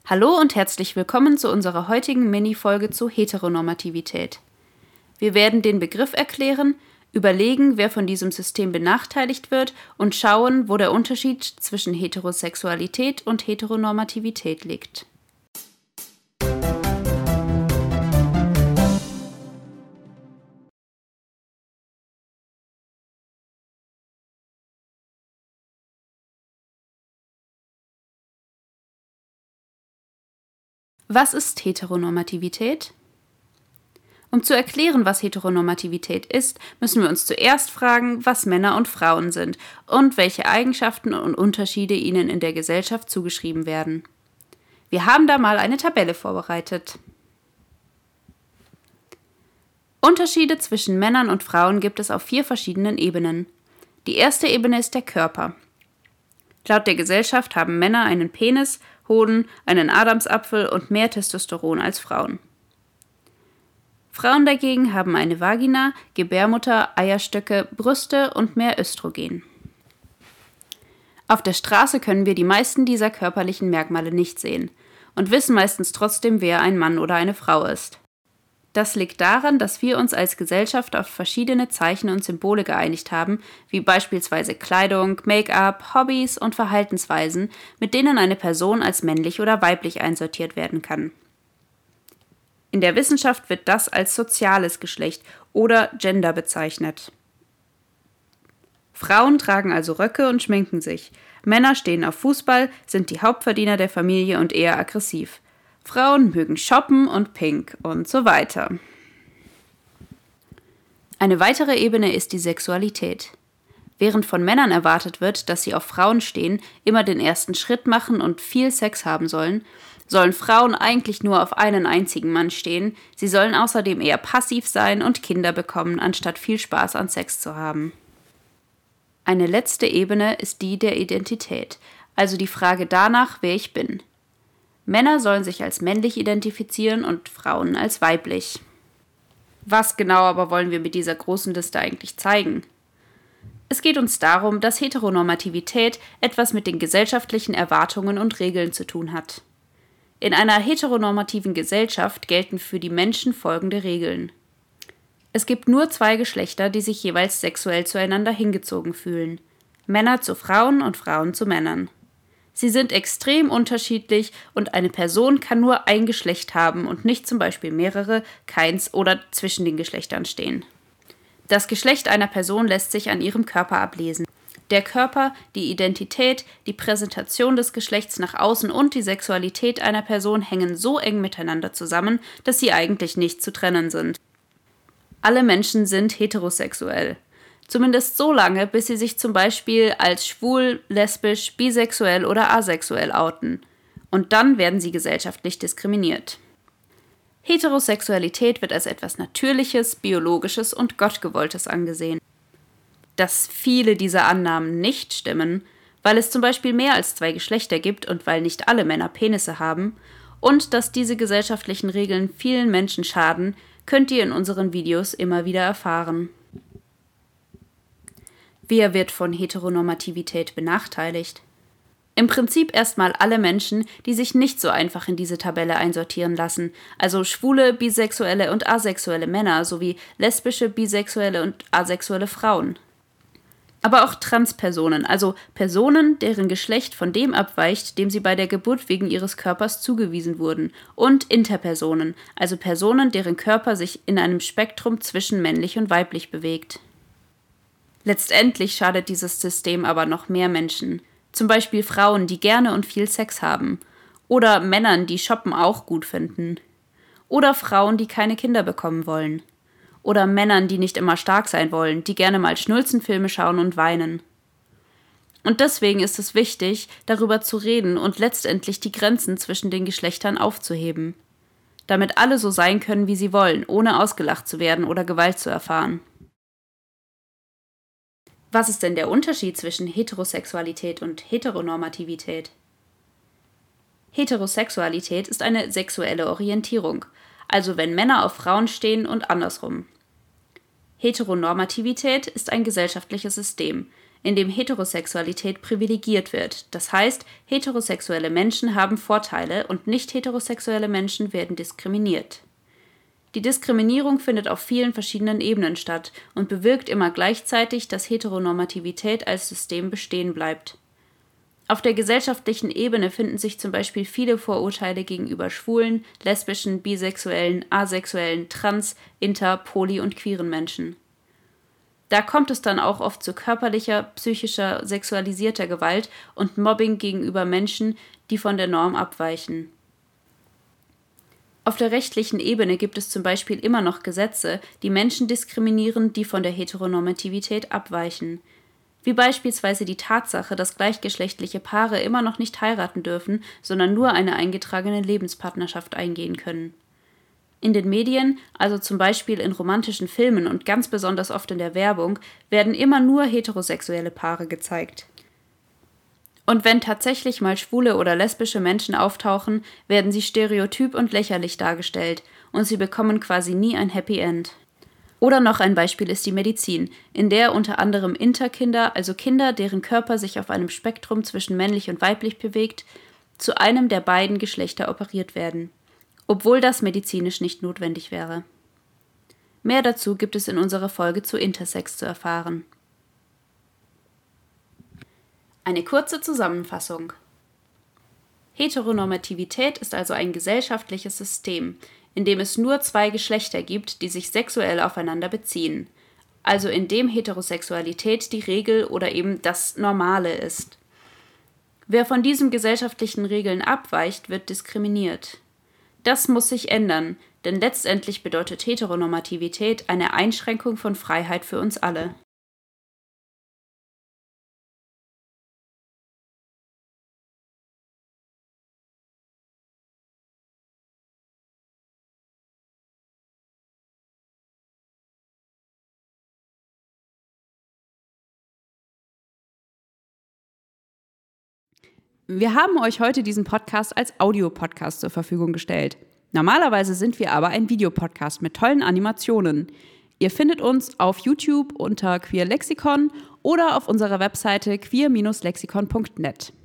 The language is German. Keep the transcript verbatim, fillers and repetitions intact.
Hallo und herzlich willkommen zu unserer heutigen Mini-Folge zu Heteronormativität. Wir werden den Begriff erklären, überlegen, wer von diesem System benachteiligt wird und schauen, wo der Unterschied zwischen Heterosexualität und Heteronormativität liegt. Was ist Heteronormativität? Um zu erklären, was Heteronormativität ist, müssen wir uns zuerst fragen, was Männer und Frauen sind und welche Eigenschaften und Unterschiede ihnen in der Gesellschaft zugeschrieben werden. Wir haben da mal eine Tabelle vorbereitet. Unterschiede zwischen Männern und Frauen gibt es auf vier verschiedenen Ebenen. Die erste Ebene ist der Körper. Laut der Gesellschaft haben Männer einen Penis, Hoden, einen Adamsapfel und mehr Testosteron als Frauen. Frauen dagegen haben eine Vagina, Gebärmutter, Eierstöcke, Brüste und mehr Östrogen. Auf der Straße können wir die meisten dieser körperlichen Merkmale nicht sehen und wissen meistens trotzdem, wer ein Mann oder eine Frau ist. Das liegt daran, dass wir uns als Gesellschaft auf verschiedene Zeichen und Symbole geeinigt haben, wie beispielsweise Kleidung, Make-up, Hobbys und Verhaltensweisen, mit denen eine Person als männlich oder weiblich einsortiert werden kann. In der Wissenschaft wird das als soziales Geschlecht oder Gender bezeichnet. Frauen tragen also Röcke und schminken sich. Männer stehen auf Fußball, sind die Hauptverdiener der Familie und eher aggressiv. Frauen mögen shoppen und pink und so weiter. Eine weitere Ebene ist die Sexualität. Während von Männern erwartet wird, dass sie auf Frauen stehen, immer den ersten Schritt machen und viel Sex haben sollen, sollen Frauen eigentlich nur auf einen einzigen Mann stehen. Sie sollen außerdem eher passiv sein und Kinder bekommen, anstatt viel Spaß an Sex zu haben. Eine letzte Ebene ist die der Identität, also die Frage danach, wer ich bin. Männer sollen sich als männlich identifizieren und Frauen als weiblich. Was genau aber wollen wir mit dieser großen Liste eigentlich zeigen? Es geht uns darum, dass Heteronormativität etwas mit den gesellschaftlichen Erwartungen und Regeln zu tun hat. In einer heteronormativen Gesellschaft gelten für die Menschen folgende Regeln. Es gibt nur zwei Geschlechter, die sich jeweils sexuell zueinander hingezogen fühlen. Männer zu Frauen und Frauen zu Männern. Sie sind extrem unterschiedlich und eine Person kann nur ein Geschlecht haben und nicht zum Beispiel mehrere, keins oder zwischen den Geschlechtern stehen. Das Geschlecht einer Person lässt sich an ihrem Körper ablesen. Der Körper, die Identität, die Präsentation des Geschlechts nach außen und die Sexualität einer Person hängen so eng miteinander zusammen, dass sie eigentlich nicht zu trennen sind. Alle Menschen sind heterosexuell. Zumindest so lange, bis sie sich zum Beispiel als schwul, lesbisch, bisexuell oder asexuell outen. Und dann werden sie gesellschaftlich diskriminiert. Heterosexualität wird als etwas Natürliches, Biologisches und Gottgewolltes angesehen. Dass viele dieser Annahmen nicht stimmen, weil es zum Beispiel mehr als zwei Geschlechter gibt und weil nicht alle Männer Penisse haben, und dass diese gesellschaftlichen Regeln vielen Menschen schaden, könnt ihr in unseren Videos immer wieder erfahren. Wer wird von Heteronormativität benachteiligt? Im Prinzip erstmal alle Menschen, die sich nicht so einfach in diese Tabelle einsortieren lassen, also schwule, bisexuelle und asexuelle Männer sowie lesbische, bisexuelle und asexuelle Frauen. Aber auch Transpersonen, also Personen, deren Geschlecht von dem abweicht, dem sie bei der Geburt wegen ihres Körpers zugewiesen wurden, und Interpersonen, also Personen, deren Körper sich in einem Spektrum zwischen männlich und weiblich bewegt. Letztendlich schadet dieses System aber noch mehr Menschen. Zum Beispiel Frauen, die gerne und viel Sex haben. Oder Männern, die Shoppen auch gut finden. Oder Frauen, die keine Kinder bekommen wollen. Oder Männern, die nicht immer stark sein wollen, die gerne mal Schnulzenfilme schauen und weinen. Und deswegen ist es wichtig, darüber zu reden und letztendlich die Grenzen zwischen den Geschlechtern aufzuheben. Damit alle so sein können, wie sie wollen, ohne ausgelacht zu werden oder Gewalt zu erfahren. Was ist denn der Unterschied zwischen Heterosexualität und Heteronormativität? Heterosexualität ist eine sexuelle Orientierung, also wenn Männer auf Frauen stehen und andersrum. Heteronormativität ist ein gesellschaftliches System, in dem Heterosexualität privilegiert wird. Das heißt, heterosexuelle Menschen haben Vorteile und nicht-heterosexuelle Menschen werden diskriminiert. Die Diskriminierung findet auf vielen verschiedenen Ebenen statt und bewirkt immer gleichzeitig, dass Heteronormativität als System bestehen bleibt. Auf der gesellschaftlichen Ebene finden sich zum Beispiel viele Vorurteile gegenüber schwulen, lesbischen, bisexuellen, asexuellen, trans-, inter-, poly- und queeren Menschen. Da kommt es dann auch oft zu körperlicher, psychischer, sexualisierter Gewalt und Mobbing gegenüber Menschen, die von der Norm abweichen. Auf der rechtlichen Ebene gibt es zum Beispiel immer noch Gesetze, die Menschen diskriminieren, die von der Heteronormativität abweichen. Wie beispielsweise die Tatsache, dass gleichgeschlechtliche Paare immer noch nicht heiraten dürfen, sondern nur eine eingetragene Lebenspartnerschaft eingehen können. In den Medien, also zum Beispiel in romantischen Filmen und ganz besonders oft in der Werbung, werden immer nur heterosexuelle Paare gezeigt. Und wenn tatsächlich mal schwule oder lesbische Menschen auftauchen, werden sie stereotyp und lächerlich dargestellt und sie bekommen quasi nie ein Happy End. Oder noch ein Beispiel ist die Medizin, in der unter anderem Interkinder, also Kinder, deren Körper sich auf einem Spektrum zwischen männlich und weiblich bewegt, zu einem der beiden Geschlechter operiert werden, obwohl das medizinisch nicht notwendig wäre. Mehr dazu gibt es in unserer Folge zu Intersex zu erfahren. Eine kurze Zusammenfassung. Heteronormativität ist also ein gesellschaftliches System, in dem es nur zwei Geschlechter gibt, die sich sexuell aufeinander beziehen, also in dem Heterosexualität die Regel oder eben das Normale ist. Wer von diesen gesellschaftlichen Regeln abweicht, wird diskriminiert. Das muss sich ändern, denn letztendlich bedeutet Heteronormativität eine Einschränkung von Freiheit für uns alle. Wir haben euch heute diesen Podcast als Audiopodcast zur Verfügung gestellt. Normalerweise sind wir aber ein Videopodcast mit tollen Animationen. Ihr findet uns auf YouTube unter Queer Lexikon oder auf unserer Webseite queer Bindestrich lexikon Punkt net.